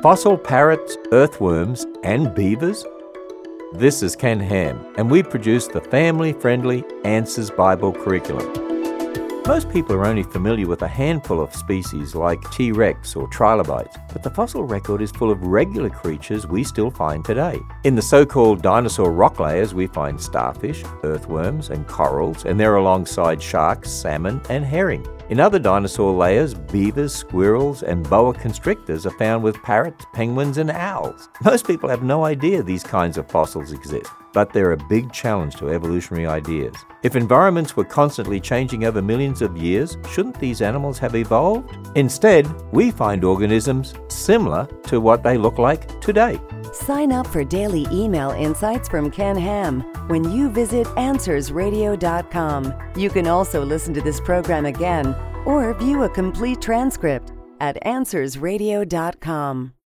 Fossil parrots, earthworms, and beavers? This is Ken Ham, and we produce the family-friendly Answers Bible curriculum. Most people are only familiar with a handful of species like T-Rex or trilobites, but the fossil record is full of regular creatures we still find today. In the so-called dinosaur rock layers, we find starfish, earthworms, and corals, and they're alongside sharks, salmon, and herring. In other dinosaur layers, beavers, squirrels, and boa constrictors are found with parrots, penguins, and owls. Most people have no idea these kinds of fossils exist, but they're a big challenge to evolutionary ideas. If environments were constantly changing over millions of years, shouldn't these animals have evolved? Instead, we find organisms similar to what they look like today. Sign up for daily email insights from Ken Ham when you visit AnswersRadio.com. You can also listen to this program again or view a complete transcript at AnswersRadio.com.